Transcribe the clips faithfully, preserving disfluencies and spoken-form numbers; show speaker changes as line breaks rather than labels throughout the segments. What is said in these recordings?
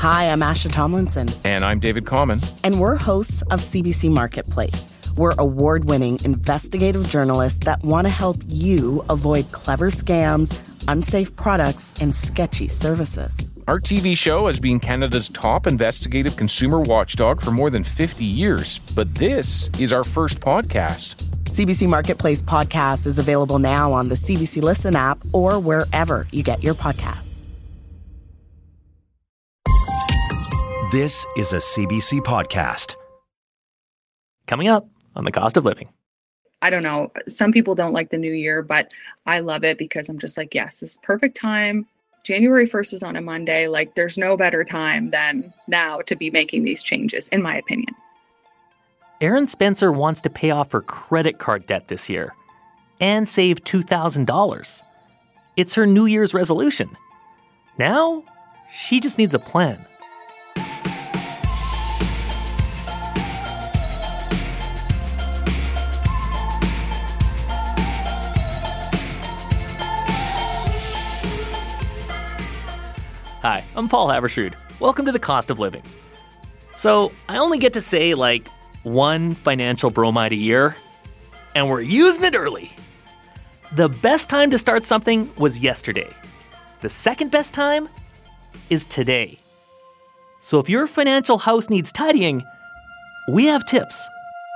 Hi, I'm Asha Tomlinson.
And I'm David Common.
And we're hosts of C B C Marketplace. We're award-winning investigative journalists that want to help you avoid clever scams, unsafe products, and sketchy services.
Our T V show has been Canada's top investigative consumer watchdog for more than fifty years, but this is our first podcast.
C B C Marketplace podcast is available now on the C B C Listen app or wherever you get your podcasts.
This is a C B C podcast.
Coming up on the cost of living.
I don't know. Some people don't like the new year, but I love it because I'm just like, yes, this is perfect time. January first was on a Monday. Like, there's no better time than now to be making these changes, in my opinion.
Erin Spencer wants to pay off her credit card debt this year and save two thousand dollars. It's her New Year's resolution. Now, she just needs a plan. Hi, I'm Paul Havershood. Welcome to the Cost of Living. So, I only get to say, like, one financial bromide a year, and we're using it early. The best time to start something was yesterday. The second best time is today. So if your financial house needs tidying, we have tips.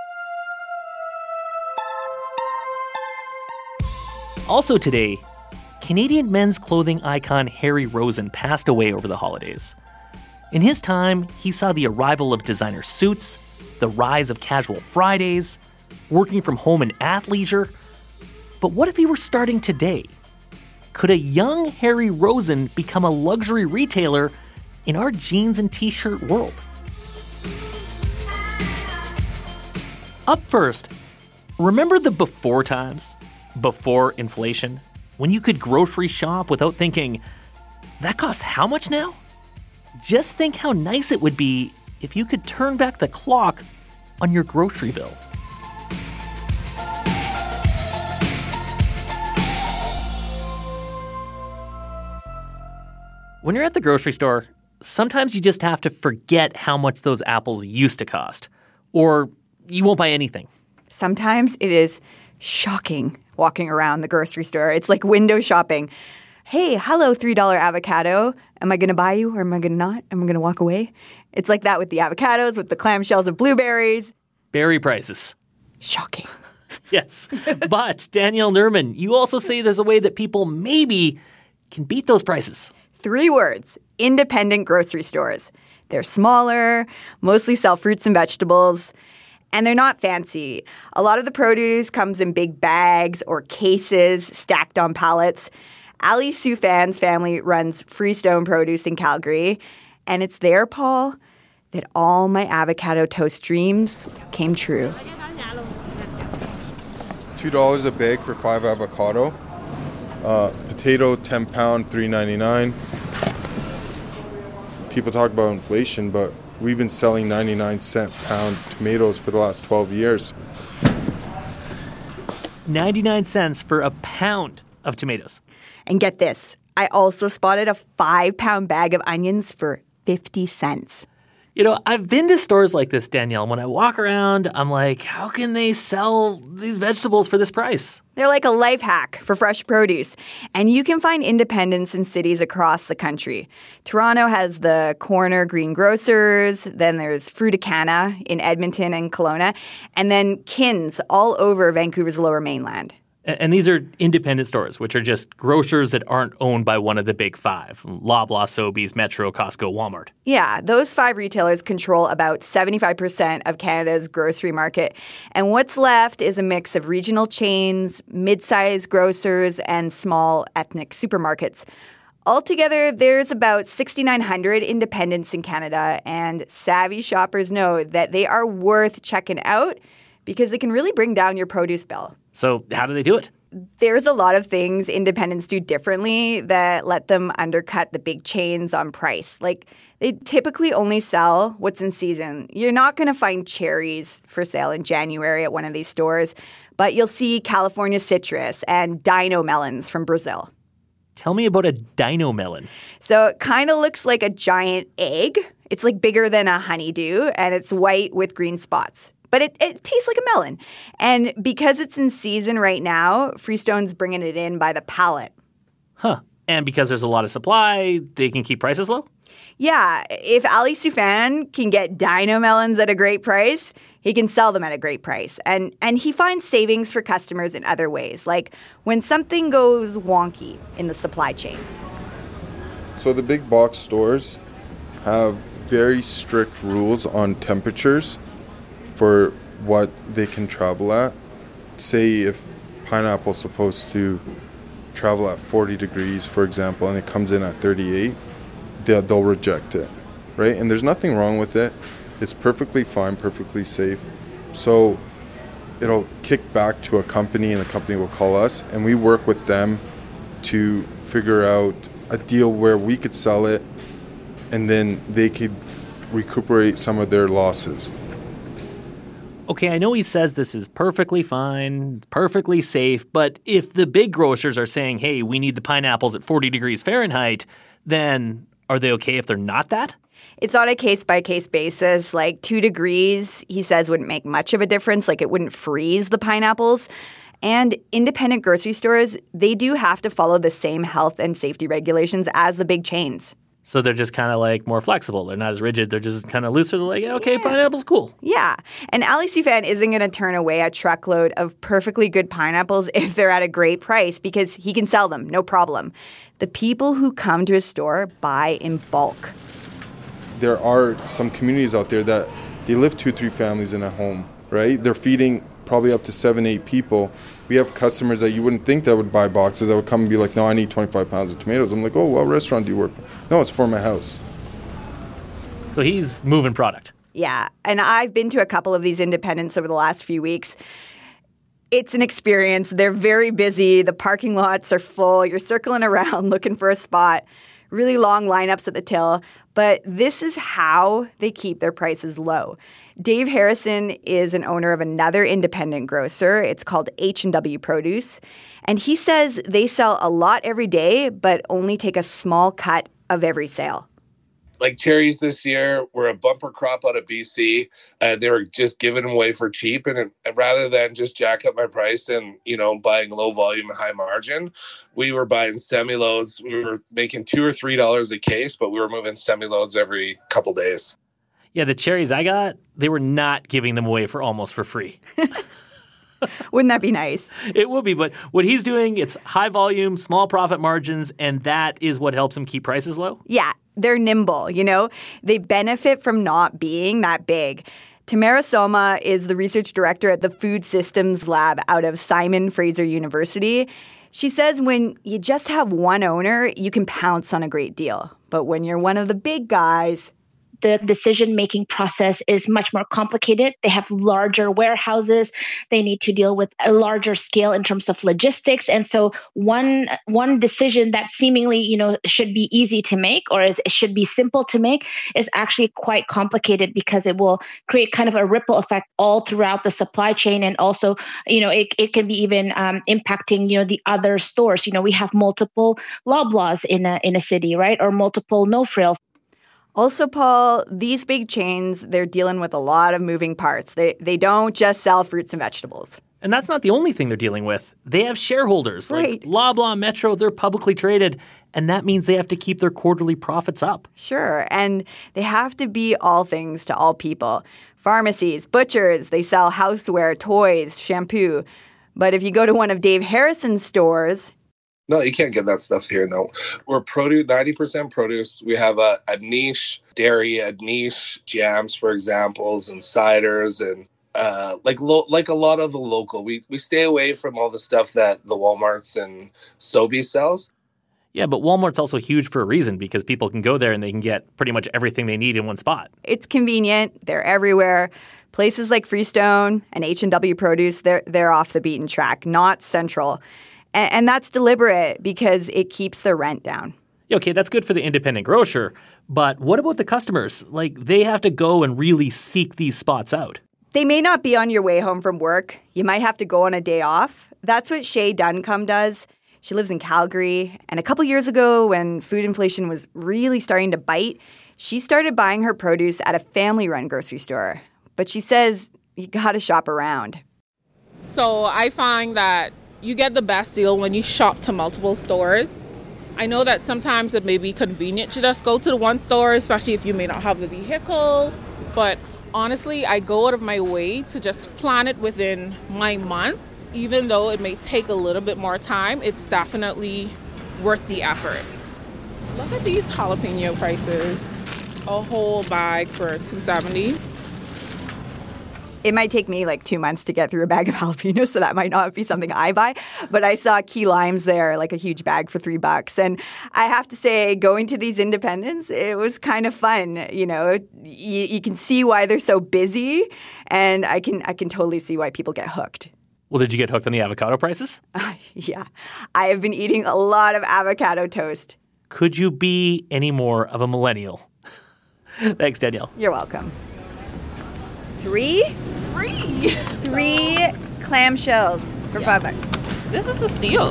Also today, Canadian men's clothing icon Harry Rosen passed away over the holidays. In his time, he saw the arrival of designer suits, the rise of casual Fridays, working from home and athleisure. But what if he were starting today? Could a young Harry Rosen become a luxury retailer in our jeans and t-shirt world? Up first, remember the before times? Before inflation? When you could grocery shop without thinking, that costs how much now? Just think how nice it would be if you could turn back the clock on your grocery bill. When you're at the grocery store, sometimes you just have to forget how much those apples used to cost, or you won't buy anything.
Sometimes it is shocking walking around the grocery store. It's like window shopping. Hey, hello, three dollars avocado. Am I going to buy you or am I going to not? Am I going to walk away? It's like that with the avocados, with the clamshells of blueberries.
Berry prices.
Shocking.
Yes. But, Danielle Nerman, you also say there's a way that people maybe can beat those prices.
Three words: independent grocery stores. They're smaller, mostly sell fruits and vegetables, and they're not fancy. A lot of the produce comes in big bags or cases stacked on pallets. Ali Sufan's family runs Freestone Produce in Calgary, and it's there, Paul, that all my avocado toast dreams came true.
two dollars a bag for five avocado. Uh, potato, ten pound, three ninety-nine. People talk about inflation, but we've been selling ninety-nine cent pound tomatoes for the last twelve years.
ninety-nine cents for a pound of tomatoes.
And get this, I also spotted a five-pound bag of onions for fifty cents.
You know, I've been to stores like this, Danielle. When I walk around, I'm like, how can they sell these vegetables for this price?
They're like a life hack for fresh produce. And you can find independents in cities across the country. Toronto has the Corner Green Grocers. Then there's Fruticana in Edmonton and Kelowna. And then Kins all over Vancouver's Lower Mainland.
And these are independent stores, which are just grocers that aren't owned by one of the big five, Loblaw, Sobeys, Metro, Costco, Walmart.
Yeah, those five retailers control about seventy-five percent of Canada's grocery market. And what's left is a mix of regional chains, mid-sized grocers, and small ethnic supermarkets. Altogether, there's about six thousand nine hundred independents in Canada, and savvy shoppers know that they are worth checking out because they can really bring down your produce bill.
So how do they do it?
There's a lot of things independents do differently that let them undercut the big chains on price. Like, they typically only sell what's in season. You're not going to find cherries for sale in January at one of these stores, but you'll see California citrus and dino melons from Brazil.
Tell me about a dino melon.
So it kind of looks like a giant egg. It's like bigger than a honeydew, and it's white with green spots. But it, it tastes like a melon. And because it's in season right now, Freestone's bringing it in by the pallet.
Huh. And because there's a lot of supply, they can keep prices low?
Yeah. If Ali Soufan can get dino melons at a great price, he can sell them at a great price. And and he finds savings for customers in other ways, like when something goes wonky in the supply chain.
So the big box stores have very strict rules on temperatures for what they can travel at. Say if pineapple's supposed to travel at forty degrees, for example, and it comes in at thirty-eight, they'll, they'll reject it, right? And there's nothing wrong with it. It's perfectly fine, perfectly safe. So it'll kick back to a company, and the company will call us, and we work with them to figure out a deal where we could sell it, and then they could recuperate some of their losses.
Okay, I know he says this is perfectly fine, perfectly safe, but if the big grocers are saying, hey, we need the pineapples at forty degrees Fahrenheit, then are they okay if they're not that?
It's on a case-by-case basis. Like two degrees, he says, wouldn't make much of a difference. Like it wouldn't freeze the pineapples. And independent grocery stores, they do have to follow the same health and safety regulations as the big chains.
So they're just kind of like more flexible. They're not as rigid. They're just kind of looser. They're like, okay, yeah. Pineapple's cool.
Yeah. And Ali Soufan isn't going to turn away a truckload of perfectly good pineapples if they're at a great price because he can sell them, no problem. The people who come to his store buy in bulk.
There are some communities out there that they live two, three families in a home, right? They're feeding probably up to seven, eight people. We have customers that you wouldn't think that would buy boxes that would come and be like, no, I need twenty-five pounds of tomatoes. I'm like, oh, what restaurant do you work for? No, it's for my house.
So he's moving product.
Yeah. And I've been to a couple of these independents over the last few weeks. It's an experience. They're very busy. The parking lots are full. You're circling around looking for a spot. Really long lineups at the till. But this is how they keep their prices low. Dave Harrison is an owner of another independent grocer. It's called H and W Produce. And he says they sell a lot every day, but only take a small cut of every sale.
Like cherries this year were a bumper crop out of B C, and they were just giving them away for cheap. And, it, and rather than just jack up my price and, you know, buying low volume and high margin, we were buying semi-loads. We were making two or three dollars a case, but we were moving semi-loads every couple days.
Yeah, the cherries I got, they were not giving them away for almost for free.
Wouldn't that be nice?
It would be, but what he's doing, it's high volume, small profit margins, and that is what helps him keep prices low?
Yeah, they're nimble, you know? They benefit from not being that big. Tamara Soma is the research director at the Food Systems Lab out of Simon Fraser University. She says when you just have one owner, you can pounce on a great deal. But when you're one of the big guys,
the decision-making process is much more complicated. They have larger warehouses. They need to deal with a larger scale in terms of logistics. And so one one decision that seemingly, you know, should be easy to make or is, it should be simple to make is actually quite complicated because it will create kind of a ripple effect all throughout the supply chain. And also, you know, it, it can be even um, impacting, you know, the other stores. You know, we have multiple Loblaws in a, in a city, right? Or multiple No Frills.
Also, Paul, these big chains, they're dealing with a lot of moving parts. They they don't just sell fruits and vegetables.
And that's not the only thing they're dealing with. They have shareholders.
Right.
Like Loblaw, Metro, they're publicly traded. And that means they have to keep their quarterly profits up.
Sure. And they have to be all things to all people. Pharmacies, butchers, they sell houseware, toys, shampoo. But if you go to one of Dave Harrison's stores...
No, you can't get that stuff here. No, we're produce, ninety percent produce. We have a, a niche dairy, a niche jams, for examples, and ciders, and uh, like lo- like a lot of the local. We we stay away from all the stuff that the Walmarts and Sobeys sells.
Yeah, but Walmart's also huge for a reason because people can go there and they can get pretty much everything they need in one spot.
It's convenient. They're everywhere. Places like Freestone and H and W Produce, they're they're off the beaten track, not central. And that's deliberate because it keeps the rent down.
Okay, that's good for the independent grocer. But what about the customers? Like, they have to go and really seek these spots out.
They may not be on your way home from work. You might have to go on a day off. That's what Shay Duncombe does. She lives in Calgary. And a couple years ago, when food inflation was really starting to bite, she started buying her produce at a family-run grocery store. But she says you gotta shop around.
So I find that you get the best deal when you shop to multiple stores. I know that sometimes it may be convenient to just go to the one store, especially if you may not have the vehicle. But honestly, I go out of my way to just plan it within my month. Even though it may take a little bit more time, it's definitely worth the effort. Look at these jalapeno prices. A whole bag for two dollars and seventy cents.
It might take me like two months to get through a bag of jalapenos, so that might not be something I buy. But I saw key limes there, like a huge bag for three bucks. And I have to say, going to these independents, it was kind of fun. You know, you, you can see why they're so busy, and I can I can totally see why people get hooked.
Well, did you get hooked on the avocado prices?
Uh, yeah. I have been eating a lot of avocado toast.
Could you be any more of a millennial? Thanks, Danielle.
You're welcome. Three?
Three.
Three clamshells for yes. five bucks.
This is a steal.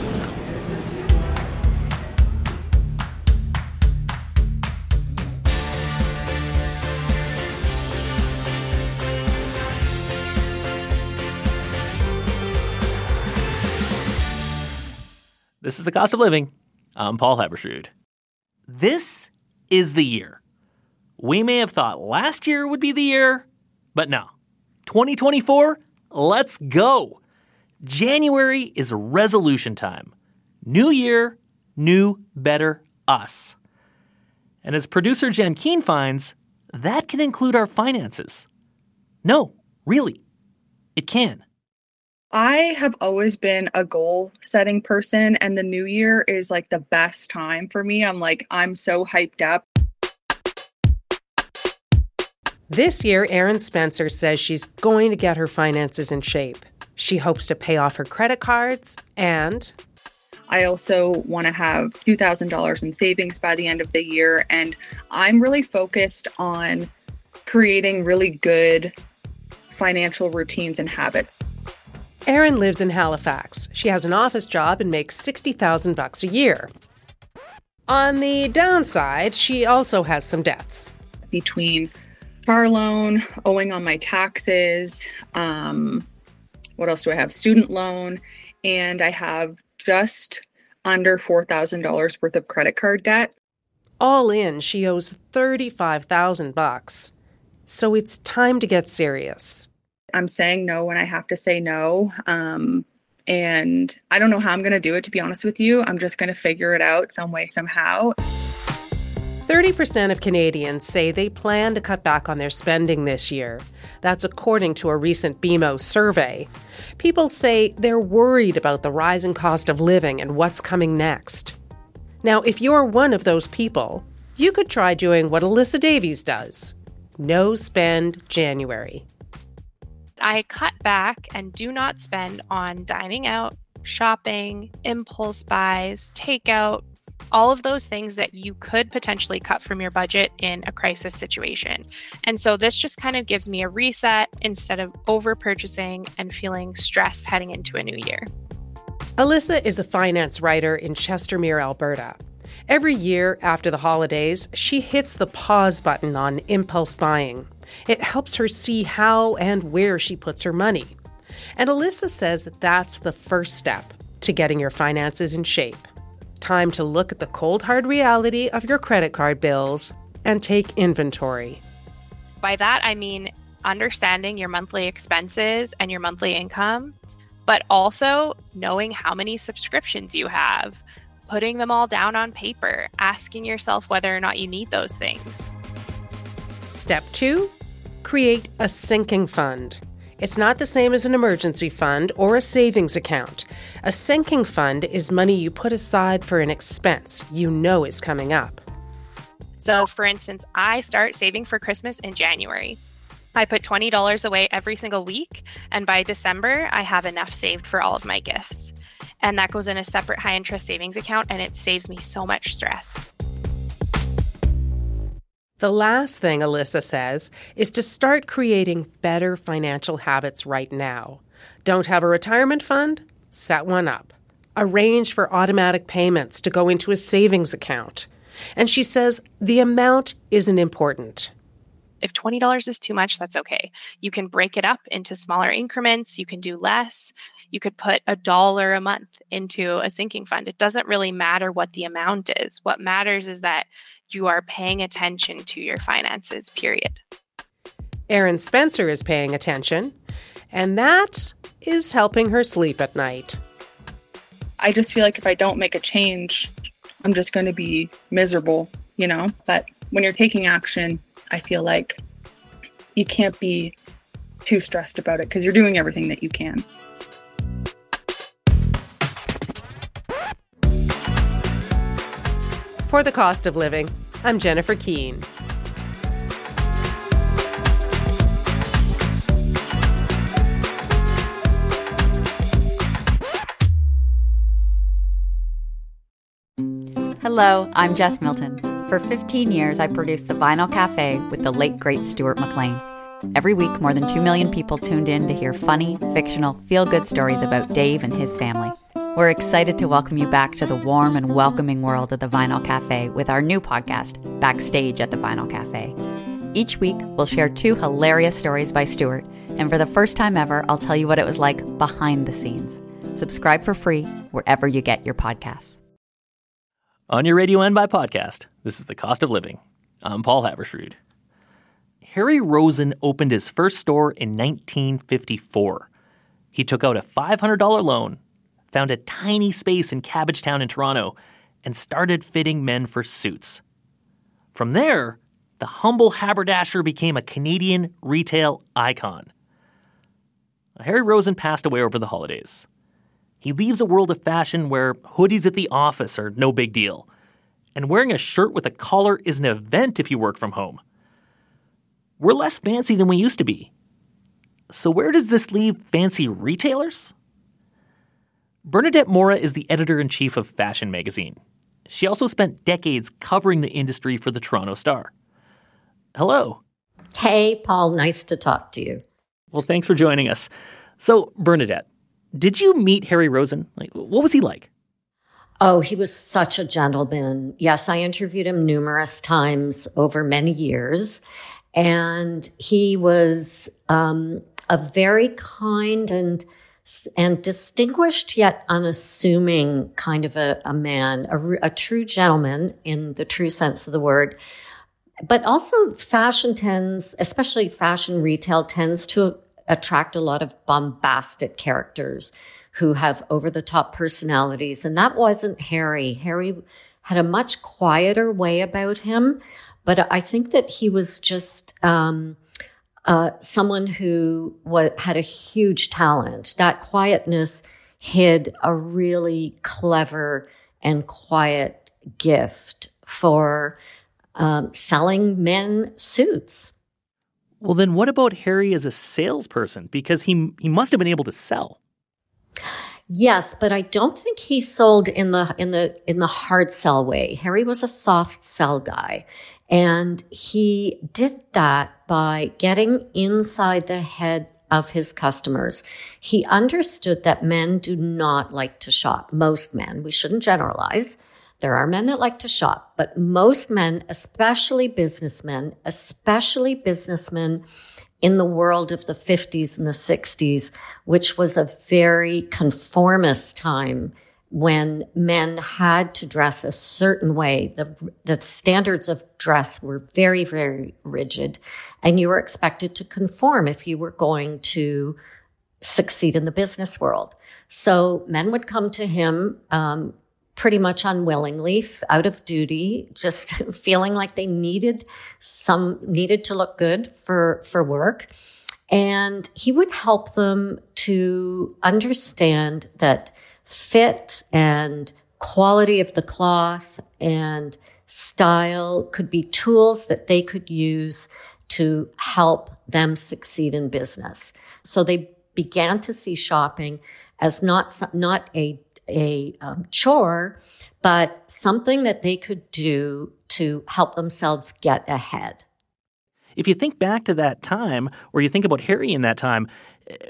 This is The Cost of Living. I'm Paul Haberstrood. This is the year. We may have thought last year would be the year, but no. twenty twenty-four, let's go. January is resolution time. New year, new, better us. And as producer Jen Keane finds, that can include our finances. No, really, it can.
I have always been a goal-setting person, and the new year is like the best time for me. I'm like, I'm so hyped up.
This year, Erin Spencer says she's going to get her finances in shape. She hopes to pay off her credit cards, and
I also want to have two thousand dollars in savings by the end of the year, and I'm really focused on creating really good financial routines and habits.
Erin lives in Halifax. She has an office job and makes sixty thousand bucks a year. On the downside, she also has some debts.
Between car loan, owing on my taxes, um, what else do I have? Student loan, and I have just under four thousand dollars worth of credit card debt.
All in, she owes thirty-five thousand bucks. So it's time to get serious.
I'm saying no when I have to say no. Um, and I don't know how I'm going to do it, to be honest with you. I'm just going to figure it out some way, somehow.
thirty percent of Canadians say they plan to cut back on their spending this year. That's according to a recent B M O survey. People say they're worried about the rising cost of living and what's coming next. Now, if you're one of those people, you could try doing what Alyssa Davies does. No spend January.
I cut back and do not spend on dining out, shopping, impulse buys, takeout, all of those things that you could potentially cut from your budget in a crisis situation. And so this just kind of gives me a reset instead of over purchasing and feeling stressed heading into a new year.
Alyssa is a finance writer in Chestermere, Alberta. Every year after the holidays, she hits the pause button on impulse buying. It helps her see how and where she puts her money. And Alyssa says that that's the first step to getting your finances in shape. Time to look at the cold, hard reality of your credit card bills and take inventory.
By that, I mean understanding your monthly expenses and your monthly income, but also knowing how many subscriptions you have, putting them all down on paper, asking yourself whether or not you need those things.
Step two, create a sinking fund. It's not the same as an emergency fund or a savings account. A sinking fund is money you put aside for an expense you know is coming up.
So, for instance, I start saving for Christmas in January. I put twenty dollars away every single week, and by December, I have enough saved for all of my gifts. And that goes in a separate high-interest savings account, and it saves me so much stress.
The last thing Alyssa says is to start creating better financial habits right now. Don't have a retirement fund? Set one up. arrange for automatic payments to go into a savings account. And she says the amount isn't important.
If twenty dollars is too much, that's okay. You can break it up into smaller increments. You can do less. You could put a dollar a month into a sinking fund. It doesn't really matter what the amount is. What matters is that you are paying attention to your finances, period.
Erin Spencer is paying attention, and that is helping her sleep at night.
I just feel like if I don't make a change, I'm just going to be miserable, you know? But when you're taking action, I feel like you can't be too stressed about it because you're doing everything that you can.
For The Cost of Living, I'm Jennifer Keane.
Hello, I'm Jess Milton. For fifteen years, I produced The Vinyl Cafe with the late, great Stuart McLean. Every week, more than two million people tuned in to hear funny, fictional, feel-good stories about Dave and his family. We're excited to welcome you back to the warm and welcoming world of The Vinyl Cafe with our new podcast, Backstage at The Vinyl Cafe. Each week, we'll share two hilarious stories by Stuart, and for the first time ever, I'll tell you what it was like behind the scenes. Subscribe for free wherever you get your podcasts.
On your Radio N by podcast, this is The Cost of Living. I'm Paul Habersrud. Harry Rosen opened his first store in nineteen fifty-four. He took out a five hundred dollars loan, found a tiny space in Cabbagetown in Toronto, and started fitting men for suits. From there, the humble haberdasher became a Canadian retail icon. Harry Rosen passed away over the holidays. He leaves a world of fashion where hoodies at the office are no big deal, and wearing a shirt with a collar is an event if you work from home. We're less fancy than we used to be. So where does this leave fancy retailers? Bernadette Mora is the editor-in-chief of Fashion Magazine. She also spent decades covering the industry for the Toronto Star. Hello.
Hey, Paul. Nice to talk to you.
Well, thanks for joining us. So, Bernadette, did you meet Harry Rosen? Like, what was he like?
Oh, he was such a gentleman. Yes, I interviewed him numerous times over many years. And he was um, a very kind and and distinguished yet unassuming kind of a, a man, a, a true gentleman in the true sense of the word. But also fashion tends, especially fashion retail, tends to attract a lot of bombastic characters who have over-the-top personalities. And that wasn't Harry. Harry had a much quieter way about him. But I think that he was just um, uh, someone who w- had a huge talent. That quietness hid a really clever and quiet gift for um, selling men suits.
Well, then what about Harry as a salesperson? Because he he must have been able to sell.
Yes, but I don't think he sold in the in the in the hard sell way. Harry was a soft sell guy, and he did that by getting inside the head of his customers. He understood that men do not like to shop. Most men, we shouldn't generalize. There are men that like to shop, but most men, especially businessmen, especially businessmen in the world of the fifties and the sixties, which was a very conformist time when men had to dress a certain way. The, the standards of dress were very, very rigid, and you were expected to conform if you were going to succeed in the business world. So men would come to him, um, pretty much unwillingly, out of duty, just feeling like they needed some, needed to look good for, for work. And he would help them to understand that fit and quality of the cloth and style could be tools that they could use to help them succeed in business. So they began to see shopping as not, not a a um, chore, but something that they could do to help themselves get ahead.
If you think back to that time, or you think about Harry in that time,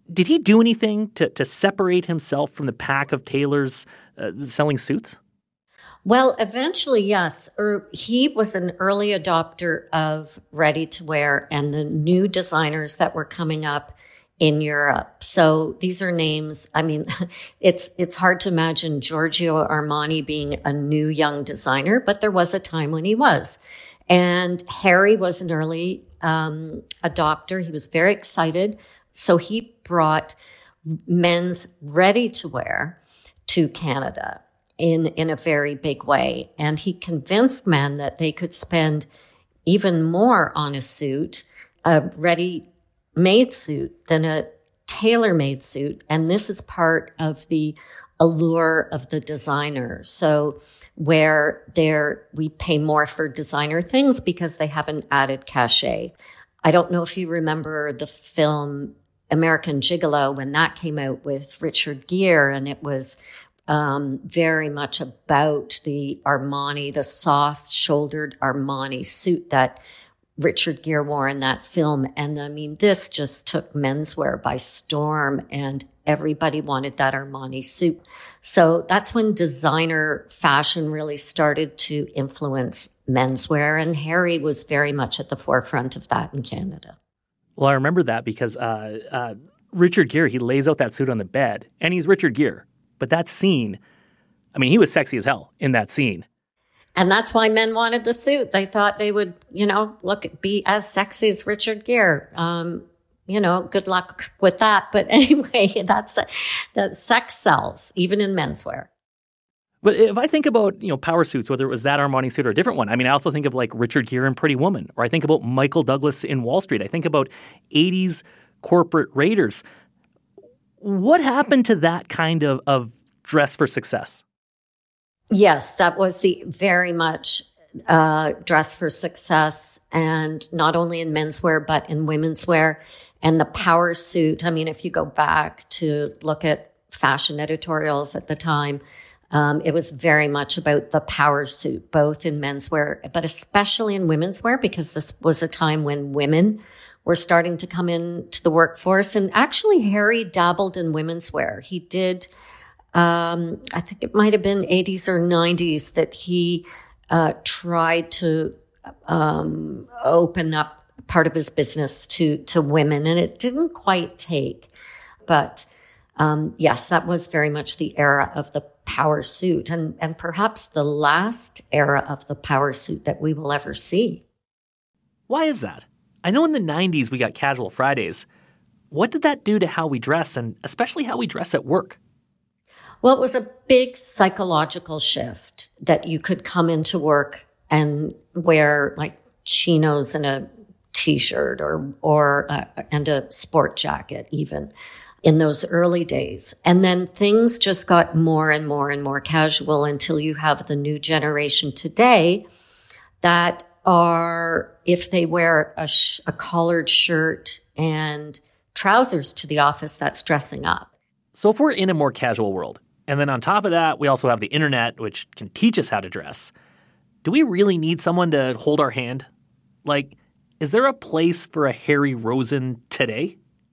Did he do anything to, to separate himself from the pack of tailors uh, selling suits?
Well, eventually, yes. Er, he was an early adopter of ready-to-wear and the new designers that were coming up in Europe. So these are names, I mean, it's it's hard to imagine Giorgio Armani being a new young designer, but there was a time when he was. And Harry was an early um, adopter. He was very excited. So he brought men's ready-to-wear to Canada in, in a very big way. And he convinced men that they could spend even more on a suit, a ready-made suit, than a tailor-made suit. And this is part of the allure of the designer. So where there we pay more for designer things because they have an added cachet. I don't know if you remember the film American Gigolo when that came out with Richard Gere, and it was um, very much about the Armani, the soft-shouldered Armani suit that Richard Gere wore in that film. And I mean, this just took menswear by storm, and everybody wanted that Armani suit. So that's when designer fashion really started to influence menswear, and Harry was very much at the forefront of that in Canada.
Well, I remember that because uh, uh, Richard Gere, he lays out that suit on the bed, and he's Richard Gere. But that scene, I mean, he was sexy as hell in that scene.
And that's why men wanted the suit. They thought they would, you know, look, be as sexy as Richard Gere. Um, you know, good luck with that. But anyway, that's that sex sells, even in menswear.
But if I think about, you know, power suits, whether it was that Armani suit or a different one, I mean, I also think of like Richard Gere in Pretty Woman, or I think about Michael Douglas in Wall Street. I think about eighties corporate raiders. What happened to that kind of, of dress for success?
Yes, that was the very much uh, dress for success, and not only in menswear, but in women's wear. And the power suit, I mean, if you go back to look at fashion editorials at the time, Um, it was very much about the power suit, both in menswear, but especially in women's wear, because this was a time when women were starting to come into the workforce. And actually, Harry dabbled in women's wear. He did, um, I think it might have been eighties or nineties that he uh, tried to um, open up part of his business to, to women, and it didn't quite take. But um, yes, that was very much the era of the power suit, and, and perhaps the last era of the power suit that we will ever see.
Why is that? I know in the nineties we got casual Fridays. What did that do to how we dress, and especially how we dress at work?
Well, it was a big psychological shift that you could come into work and wear like chinos and a t-shirt or, or uh, and a sport jacket even. In those early days. And then things just got more and more and more casual until you have the new generation today that are, if they wear a, sh- a collared shirt and trousers to the office, that's dressing up.
So if we're in a more casual world, and then on top of that, we also have the internet, which can teach us how to dress, do we really need someone to hold our hand? Like, is there a place for a Harry Rosen today?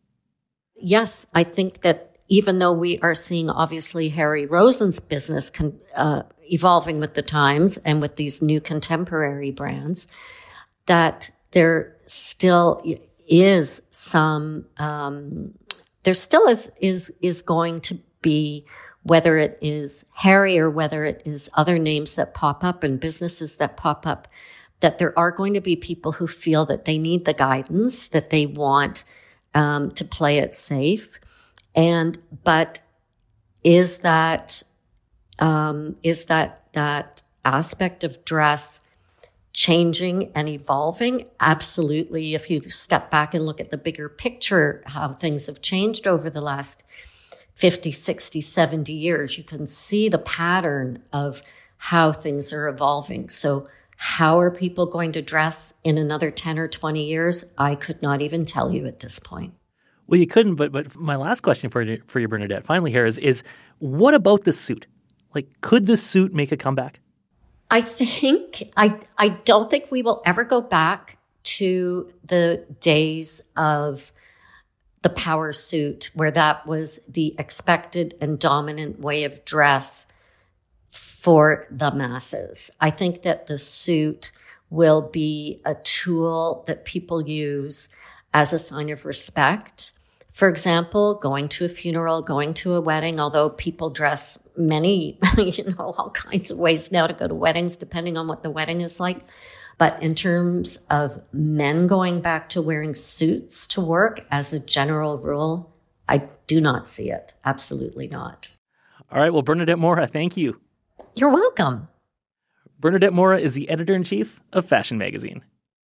Yes, I think that even though we are seeing obviously Harry Rosen's business con- uh, evolving with the times and with these new contemporary brands, that there still is some, um, there still is, is, is going to be, whether it is Harry or whether it is other names that pop up and businesses that pop up, that there are going to be people who feel that they need the guidance, that they want Um, to play it safe. And, but is that, um, is that, that aspect of dress changing and evolving? Absolutely. If you step back and look at the bigger picture, how things have changed over the last fifty, sixty, seventy years, you can see the pattern of how things are evolving. So how are people going to dress in another ten or twenty years? I could not even tell you at this point.
Well, you couldn't, but but my last question for you, for you, Bernadette, finally here is, is what about this suit? Like, could the suit make a comeback?
I think, I, I don't think we will ever go back to the days of the power suit, where that was the expected and dominant way of dress for the masses. I think that the suit will be a tool that people use as a sign of respect. For example, going to a funeral, going to a wedding, although people dress many, you know, all kinds of ways now to go to weddings, depending on what the wedding is like. But in terms of men going back to wearing suits to work as a general rule, I do not see it. Absolutely not.
All right. Well, Bernadette Mora, thank you.
You're welcome.
Bernadette Mora is the editor-in-chief of Fashion Magazine.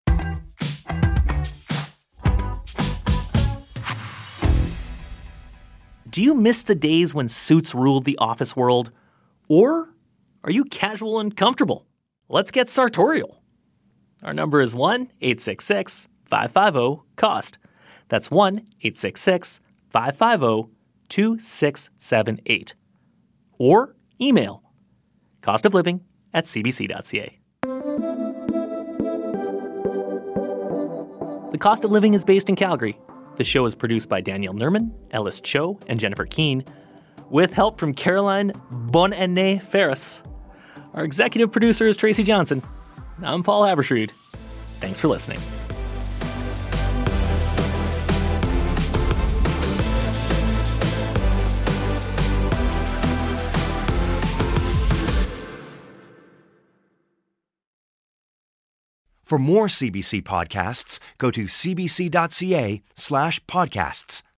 Do you miss the days when suits ruled the office world? Or are you casual and comfortable? Let's get sartorial. Our number is one eight six six, five five zero, C O S T. That's one eight six six, five five zero, two six seven eight. Or email costofliving at c b c dot c a. The Cost of Living is based in Calgary. The show is produced by Danielle Nerman, Ellis Cho, and Jennifer Keane, with help from Caroline Bonannay Ferris. Our executive producer is Tracy Johnson. I'm Paul Haberstrood. Thanks for listening.
For more C B C podcasts, go to c b c dot c a slash podcasts.